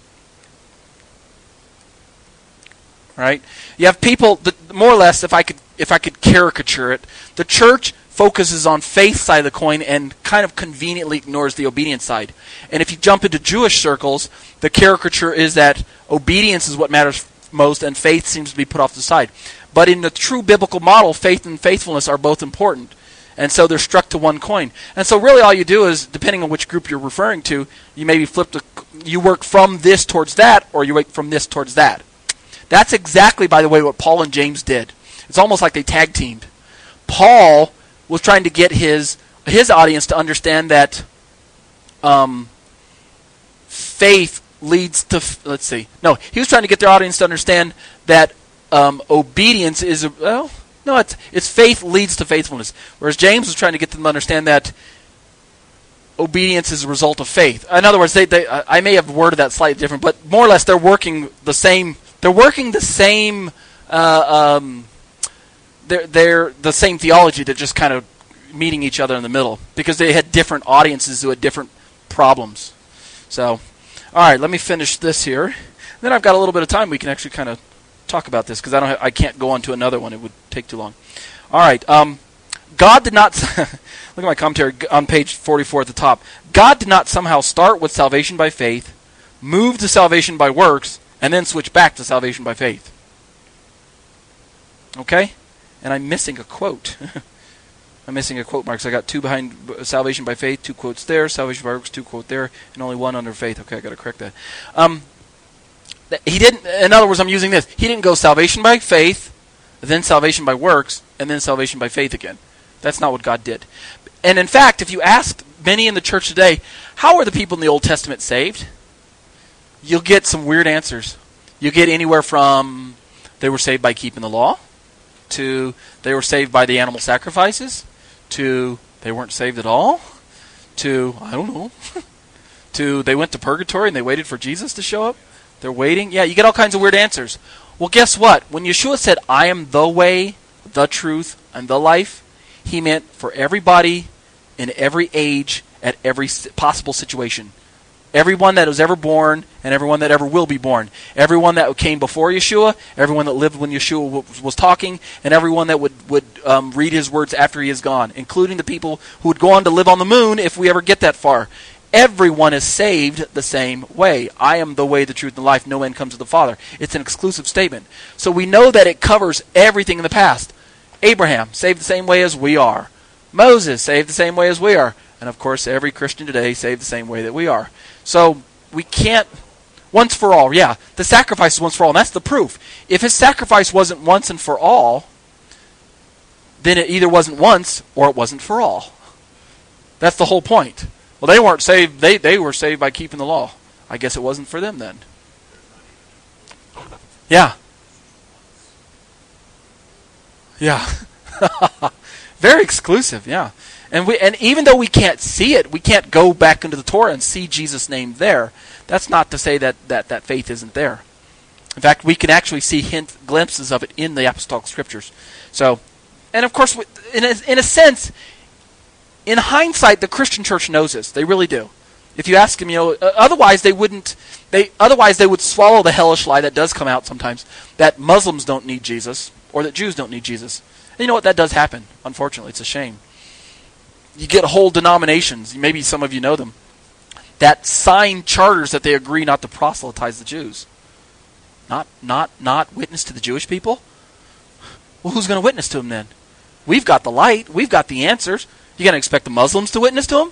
Right? You have people that, more or less, if I could caricature it, the church focuses on faith side of the coin and kind of conveniently ignores the obedience side. And if you jump into Jewish circles, the caricature is that obedience is what matters most and faith seems to be put off to the side. But in the true biblical model, faith and faithfulness are both important. And so they're struck to one coin. And so really all you do is, depending on which group you're referring to, you maybe you work from this towards that, or you work from this towards that. That's exactly, by the way, what Paul and James did. It's almost like they tag teamed. Paul was trying to get his audience to understand that faith leads to, he was trying to get their audience to understand that obedience is, it's faith leads to faithfulness. Whereas James was trying to get them to understand that obedience is a result of faith. In other words, I may have worded that slightly different, but more or less they're working the same. They're working the same. They're the same theology. They're just kind of meeting each other in the middle because they had different audiences who had different problems. So, all right, let me finish this here. Then I've got a little bit of time. We can actually kind of talk about this because I can't go on to another one. It would take too long. All right. God did not. Look at my commentary on page 44 at the top. God did not somehow start with salvation by faith, move to salvation by works, and then switch back to salvation by faith. Okay? And I'm missing a quote. I'm missing a quote mark. So I got 2 behind salvation by faith, 2 quotes there, salvation by works, 2 quote there, and only 1 under faith. Okay, I got to correct that. He didn't, in other words, I'm using this. He didn't go salvation by faith, then salvation by works, and then salvation by faith again. That's not what God did. And in fact, if you ask many in the church today, how are the people in the Old Testament saved? You'll get some weird answers. You get anywhere from they were saved by keeping the law, to they were saved by the animal sacrifices, to they weren't saved at all, to, I don't know, to they went to purgatory and they waited for Jesus to show up. They're waiting. Yeah, you get all kinds of weird answers. Well, guess what? When Yeshua said, I am the way, the truth, and the life, he meant for everybody in every age at every possible situation. Everyone that was ever born and everyone that ever will be born. Everyone that came before Yeshua, everyone that lived when Yeshua was talking, and everyone that would read his words after he is gone, including the people who would go on to live on the moon if we ever get that far. Everyone is saved the same way. I am the way, the truth, and the life. No man comes to the Father. It's an exclusive statement. So we know that it covers everything in the past. Abraham, saved the same way as we are. Moses, saved the same way as we are. And of course, every Christian today saved the same way that we are. So we can't, once for all, yeah, the sacrifice is once for all, and that's the proof. If his sacrifice wasn't once and for all, then it either wasn't once or it wasn't for all. That's the whole point. Well, they weren't saved. They were saved by keeping the law. I guess it wasn't for them then. Yeah. Yeah. Very exclusive, yeah. And even though we can't see it, we can't go back into the Torah and see Jesus' name there. That's not to say that faith isn't there. In fact, we can actually see glimpses of it in the apostolic scriptures. So, and of course, in a sense, in hindsight, the Christian church knows this. They really do. If you ask them, otherwise they wouldn't. Otherwise they would swallow the hellish lie that does come out sometimes, that Muslims don't need Jesus or that Jews don't need Jesus. And you know what? That does happen. Unfortunately, it's a shame. You get whole denominations. Maybe some of you know them, that sign charters that they agree not to proselytize the Jews. Not witness to the Jewish people. Well, who's going to witness to them then? We've got the light. We've got the answers. You going to expect the Muslims to witness to them?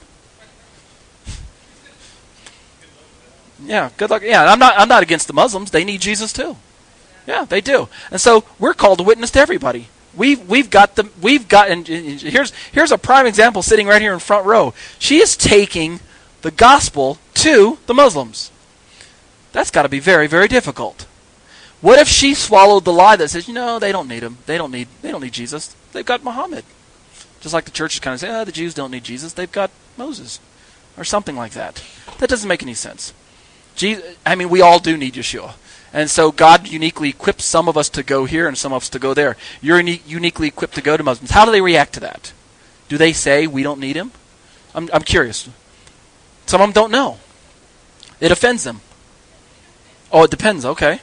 Yeah, good luck. Yeah, I'm not against the Muslims. They need Jesus too. Yeah, they do. And so we're called to witness to everybody. And here's a prime example sitting right here in front row. She is taking the gospel to the Muslims. That's got to be very, very difficult. What if she swallowed the lie that says, they don't need him. They don't need Jesus. They've got Muhammad. Just like the church is kind of saying, the Jews don't need Jesus. They've got Moses. Or something like that. That doesn't make any sense. We all do need Yeshua. And so God uniquely equips some of us to go here and some of us to go there. You're uniquely equipped to go to Muslims. How do they react to that? Do they say, we don't need him? I'm curious. Some of them don't know. It offends them. Oh, it depends. Okay.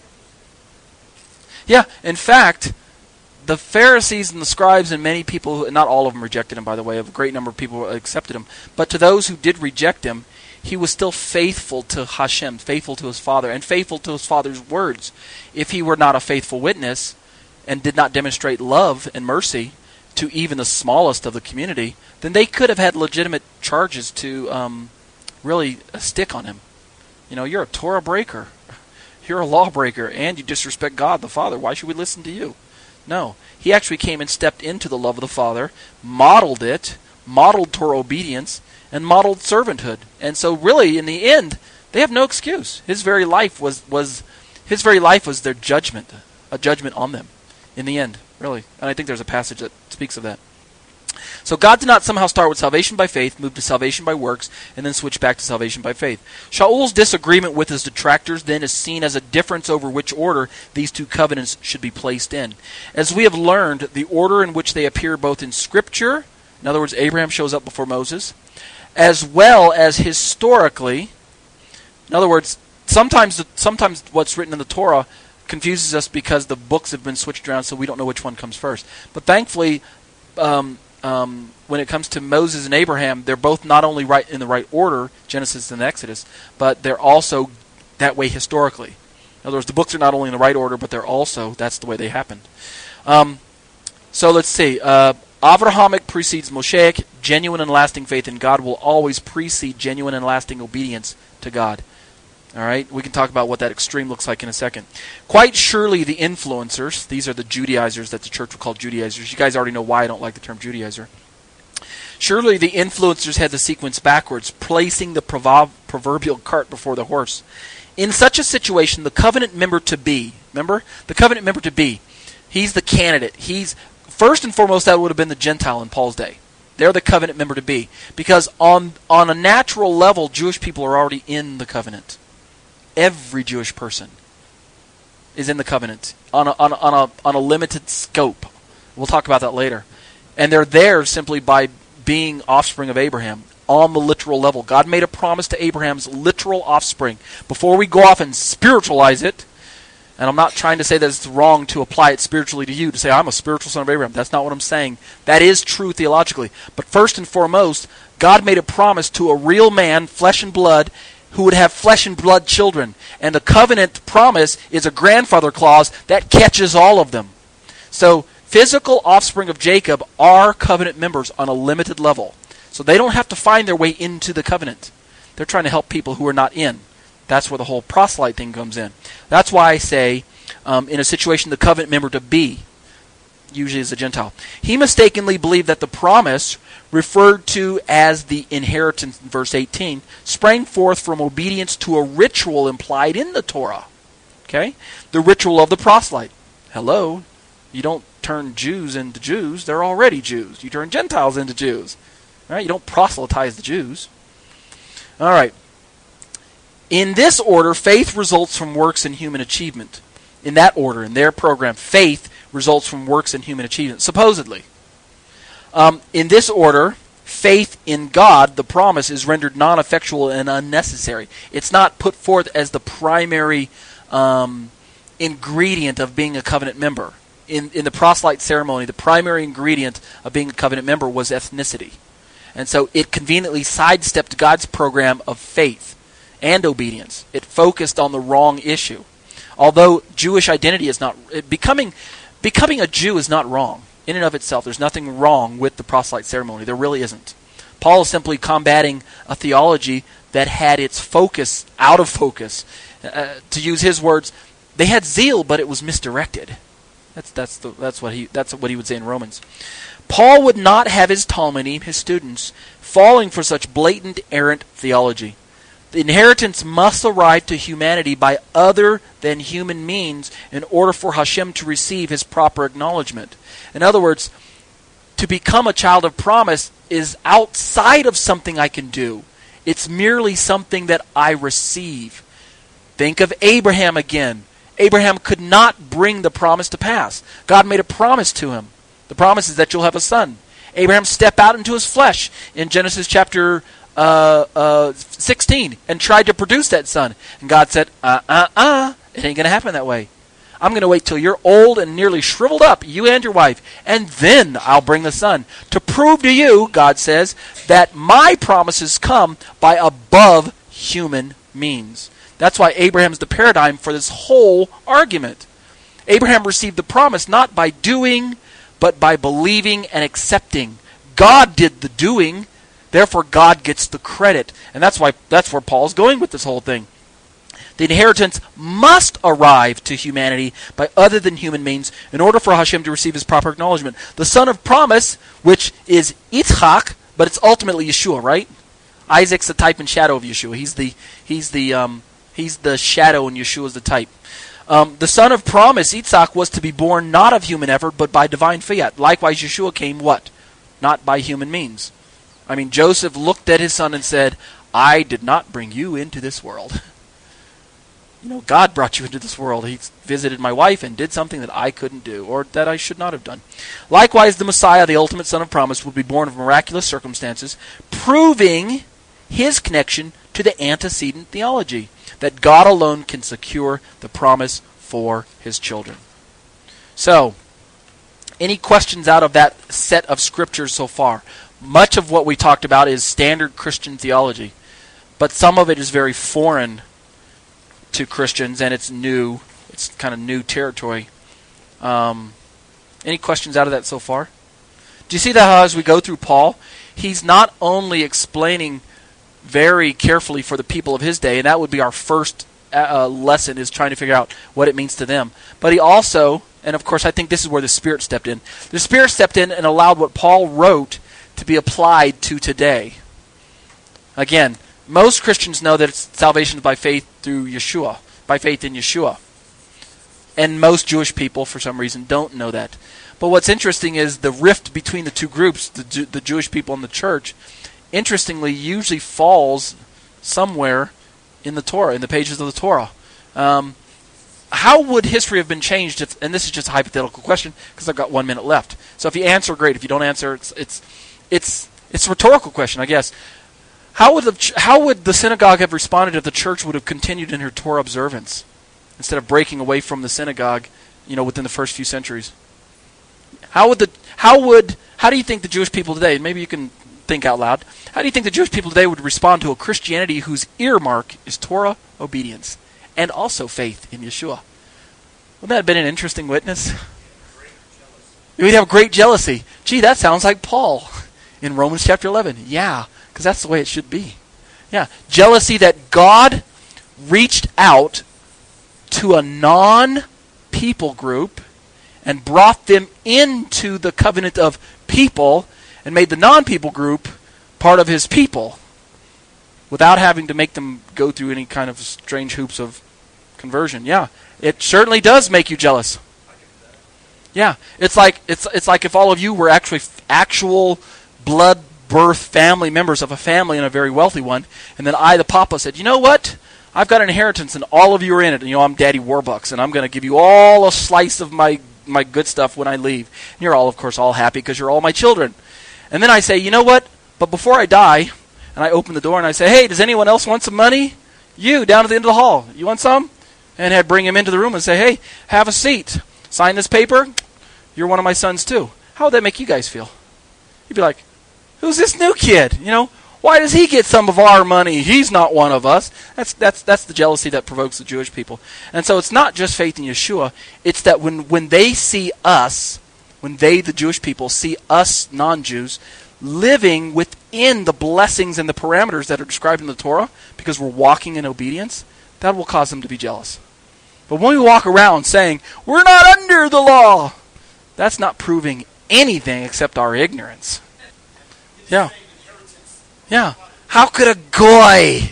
Yeah, in fact, the Pharisees and the scribes and many people, not all of them rejected him, by the way, a great number of people accepted him, but to those who did reject him, he was still faithful to Hashem, faithful to his Father, and faithful to his Father's words. If he were not a faithful witness and did not demonstrate love and mercy to even the smallest of the community, then they could have had legitimate charges to really stick on him. You're a Torah breaker. You're a lawbreaker, and you disrespect God the Father. Why should we listen to you? No. He actually came and stepped into the love of the Father, modeled it, modeled Torah obedience, and modeled servanthood. And so really, in the end, they have no excuse. His very life was their judgment, a judgment on them in the end, really. And I think there's a passage that speaks of that. So God did not somehow start with salvation by faith, move to salvation by works, and then switch back to salvation by faith. Shaul's disagreement with his detractors then is seen as a difference over which order these two covenants should be placed in. As we have learned, the order in which they appear both in Scripture, in other words, Abraham shows up before Moses, as well as historically. In other words, sometimes what's written in the Torah confuses us because the books have been switched around, so we don't know which one comes first. But thankfully, when it comes to Moses and Abraham, they're both not only right in the right order, Genesis and Exodus, but they're also that way historically. In other words, the books are not only in the right order, but they're also, that's the way they happened. So let's see. Avrahamic precedes Mosaic. Genuine and lasting faith in God will always precede genuine and lasting obedience to God. All right? We can talk about what that extreme looks like in a second. Quite surely the influencers, these are the Judaizers that the church will call Judaizers. You guys already know why I don't like the term Judaizer. Surely the influencers had the sequence backwards, placing the proverbial cart before the horse. In such a situation, the covenant member to be, remember? The covenant member to be, he's the candidate. He's, first and foremost, that would have been the Gentile in Paul's day. They're the covenant member to be. Because on a natural level, Jewish people are already in the covenant. Every Jewish person is in the covenant on a limited scope. We'll talk about that later. And they're there simply by being offspring of Abraham on the literal level. God made a promise to Abraham's literal offspring. Before we go off and spiritualize it, and I'm not trying to say that it's wrong to apply it spiritually to you, to say, I'm a spiritual son of Abraham. That's not what I'm saying. That is true theologically. But first and foremost, God made a promise to a real man, flesh and blood, who would have flesh and blood children. And the covenant promise is a grandfather clause that catches all of them. So, physical offspring of Jacob are covenant members on a limited level. So they don't have to find their way into the covenant. They're trying to help people who are not in. That's where the whole proselyte thing comes in. That's why I say, in a situation, the covenant member to be, usually is a Gentile. He mistakenly believed that the promise, referred to as the inheritance in verse 18, sprang forth from obedience to a ritual implied in the Torah. Okay? The ritual of the proselyte. Hello? You don't turn Jews into Jews. They're already Jews. You turn Gentiles into Jews. Right? You don't proselytize the Jews. All right. In this order, faith results from works and human achievement. In that order, in their program, faith results from works and human achievement, supposedly. In this order, faith in God, the promise, is rendered non-effectual and unnecessary. It's not put forth as the primary ingredient of being a covenant member. In the proselyte ceremony, the primary ingredient of being a covenant member was ethnicity. And so it conveniently sidestepped God's program of faith and obedience. It focused on the wrong issue. Although Jewish identity is not... Becoming a Jew is not wrong. In and of itself, there's nothing wrong with the proselyte ceremony. There really isn't. Paul is simply combating a theology that had its focus out of focus. To use his words, they had zeal, but it was misdirected. That's what he would say in Romans. Paul would not have his Talmudim, his students, falling for such blatant, errant theology. The inheritance must arrive to humanity by other than human means in order for Hashem to receive his proper acknowledgement. In other words, to become a child of promise is outside of something I can do. It's merely something that I receive. Think of Abraham again. Abraham could not bring the promise to pass. God made a promise to him. The promise is that you'll have a son. Abraham stepped out into his flesh in Genesis chapter 16 and tried to produce that son. And God said, it ain't going to happen that way. I'm going to wait till you're old and nearly shriveled up, you and your wife, and then I'll bring the son. To prove to you, God says, that my promises come by above human means. That's why Abraham's the paradigm for this whole argument. Abraham received the promise not by doing, but by believing and accepting. God did the doing, therefore God gets the credit. And that's where Paul's going with this whole thing. The inheritance must arrive to humanity by other than human means in order for Hashem to receive his proper acknowledgement. The son of promise, which is Yitzchak, but it's ultimately Yeshua, right? Isaac's the type and shadow of Yeshua. He's the shadow and Yeshua is the type. The son of promise, Yitzchak, was to be born not of human effort, but by divine fiat. Likewise, Yeshua came what? Not by human means. I mean, Joseph looked at his son and said, I did not bring you into this world. God brought you into this world. He visited my wife and did something that I couldn't do, or that I should not have done. Likewise, the Messiah, the ultimate son of promise, would be born of miraculous circumstances, proving his connection to the antecedent theology, that God alone can secure the promise for his children. So, any questions out of that set of scriptures so far? Much of what we talked about is standard Christian theology, but some of it is very foreign to Christians, and it's new. It's kind of new territory. Any questions out of that so far? Do you see that how as we go through Paul, he's not only explaining very carefully for the people of his day, and that would be our first lesson, is trying to figure out what it means to them. But he also, and of course I think this is where the Spirit stepped in. The Spirit stepped in and allowed what Paul wrote to be applied to today. Again, most Christians know that salvation is by faith through Yeshua, by faith in Yeshua. And most Jewish people, for some reason, don't know that. But what's interesting is the rift between the two groups, the Jewish people and the church, interestingly, usually falls somewhere in the Torah, in the pages of the Torah. How would history have been changed if, and this is just a hypothetical question, because I've got 1 minute left. So if you answer, great. If you don't answer, it's a rhetorical question, I guess. How would the synagogue have responded if the church would have continued in her Torah observance instead of breaking away from the synagogue, within the first few centuries? How do you think the Jewish people today, maybe you can think out loud, how do you think the Jewish people today would respond to a Christianity whose earmark is Torah obedience and also faith in Yeshua? Wouldn't that have been an interesting witness? We'd have great jealousy. Gee, that sounds like Paul in Romans chapter 11. Yeah, because that's the way it should be. Yeah, jealousy that God reached out to a non-people group and brought them into the covenant of people and made the non-people group part of his people without having to make them go through any kind of strange hoops of conversion. Yeah, it certainly does make you jealous. Yeah, it's like if all of you were actual blood birth family members of a family and a very wealthy one, and then I, the papa, said, you know what? I've got an inheritance and all of you are in it. And, I'm Daddy Warbucks and I'm going to give you all a slice of my good stuff when I leave. And you're all, of course, all happy because you're all my children. And then I say, you know what? But before I die, and I open the door and I say, hey, does anyone else want some money? You, down at the end of the hall. You want some? And I'd bring him into the room and say, hey, have a seat. Sign this paper. You're one of my sons too. How would that make you guys feel? You'd be like, who's this new kid? Why does he get some of our money? He's not one of us. That's the jealousy that provokes the Jewish people. And so it's not just faith in Yeshua. It's that when they see us, when they, the Jewish people, see us non-Jews living within the blessings and the parameters that are described in the Torah, because we're walking in obedience, that will cause them to be jealous. But when we walk around saying, we're not under the law, that's not proving anything except our ignorance. Yeah. Yeah. How could a goy?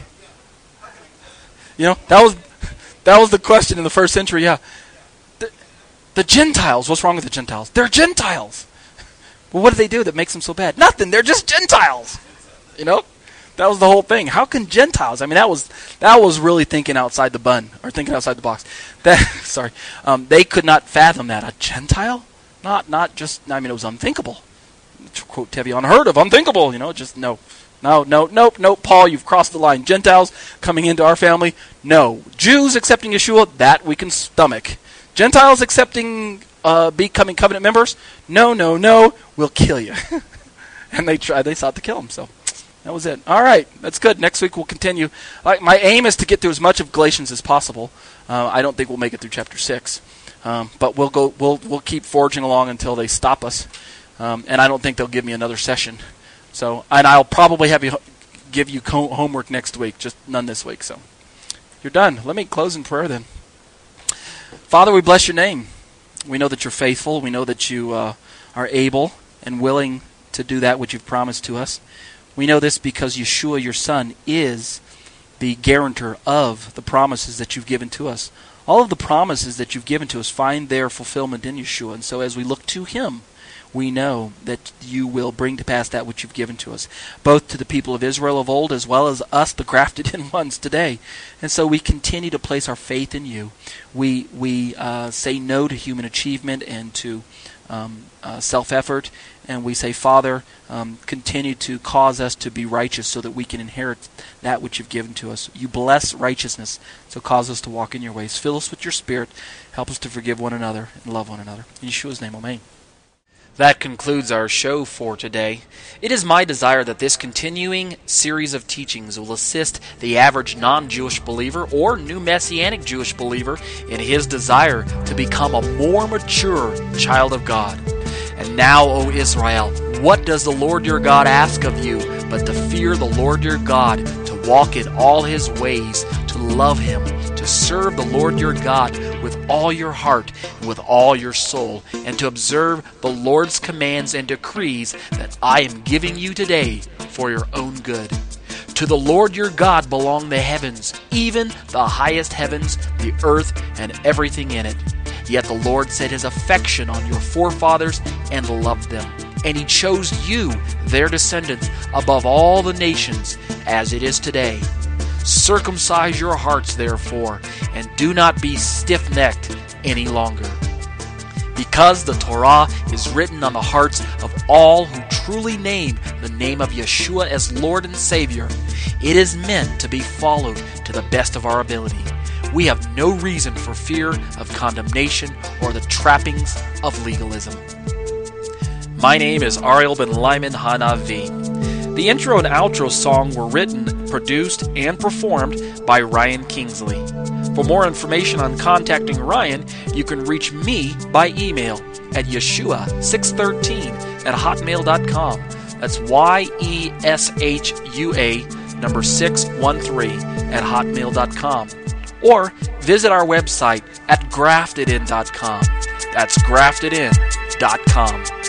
That was the question in the first century. Yeah. The Gentiles. What's wrong with the Gentiles? They're Gentiles. Well, what do they do that makes them so bad? Nothing. They're just Gentiles. That was the whole thing. How can Gentiles? I mean, that was really thinking outside the bun or thinking outside the box. They could not fathom that. A Gentile? Not just. I mean, it was unthinkable. To quote Tevi, unheard of, unthinkable. Just no. No, Paul, you've crossed the line. Gentiles coming into our family, no. Jews accepting Yeshua, that we can stomach. Gentiles accepting, becoming covenant members, no, we'll kill you. And they sought to kill him, so that was it. All right, that's good. Next week we'll continue. My aim is to get through as much of Galatians as possible. I don't think we'll make it through chapter 6, but we'll keep forging along until they stop us, and I don't think they'll give me another session. So, and I'll probably give you homework next week, just none this week. So, you're done. Let me close in prayer then. Father, we bless your name. We know that you're faithful. We know that you are able and willing to do that which you've promised to us. We know this because Yeshua, your Son, is the guarantor of the promises that you've given to us. All of the promises that you've given to us find their fulfillment in Yeshua. And so as we look to him, we know that you will bring to pass that which you've given to us, both to the people of Israel of old as well as us, the grafted in ones today. And so we continue to place our faith in you. We say no to human achievement and to self-effort, and we say, Father, continue to cause us to be righteous so that we can inherit that which you've given to us. You bless righteousness, so cause us to walk in your ways. Fill us with your Spirit. Help us to forgive one another and love one another. In Yeshua's name, amen. That concludes our show for today. It is my desire that this continuing series of teachings will assist the average non-Jewish believer or new Messianic Jewish believer in his desire to become a more mature child of God. And now, O Israel, what does the Lord your God ask of you but to fear the Lord your God, to walk in all his ways, to love him, to serve the Lord your God with all your heart and with all your soul, and to observe the Lord's commands and decrees that I am giving you today for your own good. To the Lord your God belong the heavens, even the highest heavens, the earth, and everything in it. Yet the Lord set his affection on your forefathers and loved them. And he chose you, their descendants, above all the nations, as it is today. Circumcise your hearts, therefore, and do not be stiff-necked any longer. Because the Torah is written on the hearts of all who truly name the name of Yeshua as Lord and Savior, it is meant to be followed to the best of our ability. We have no reason for fear of condemnation or the trappings of legalism. My name is Ariel Ben Lyman Hanavi. The intro and outro song were written, produced, and performed by Ryan Kingsley. For more information on contacting Ryan, you can reach me by email at yeshua613@hotmail.com. That's YESHUA 613@hotmail.com. Or visit our website at graftedin.com. That's graftedin.com.